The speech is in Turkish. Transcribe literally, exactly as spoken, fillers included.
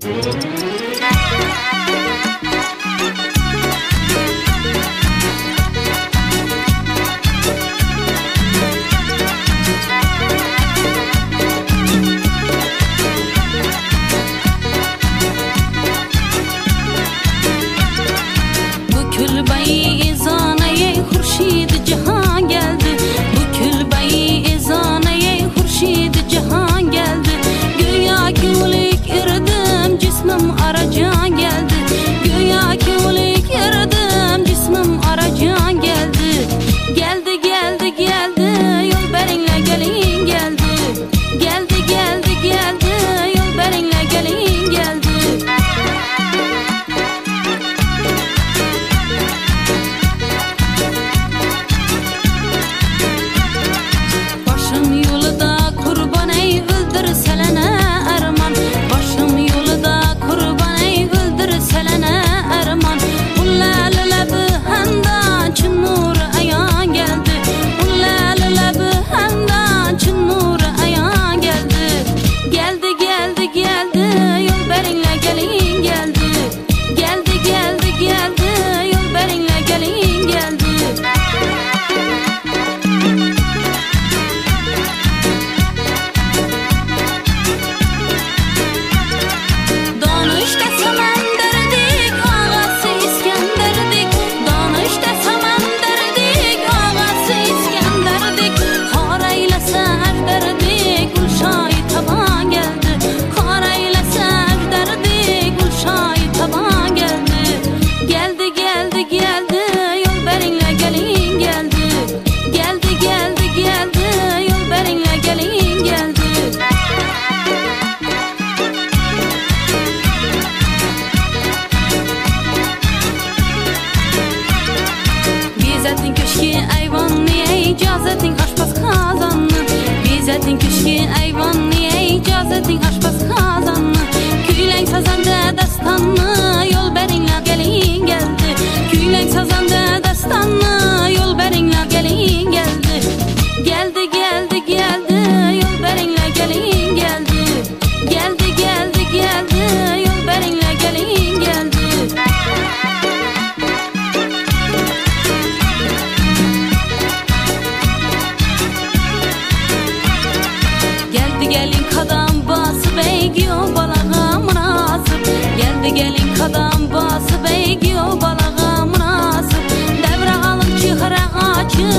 İzzətin köşki eyvan niye icazetin aşpaz kazanlı Küylen sazanda dastanlı yol berinle gelin geldi Küylen sazanda dastanlı yol berinle gelin geldi Geldi geldi geldi yol berinle gelin geldi Geldi geldi geldi yol berinle gelin geldi Gelin kadam bası beygiyo balağa münasip Geldi gelin kadam bası beygiyo balağa münasip Devre alın çıhıra açı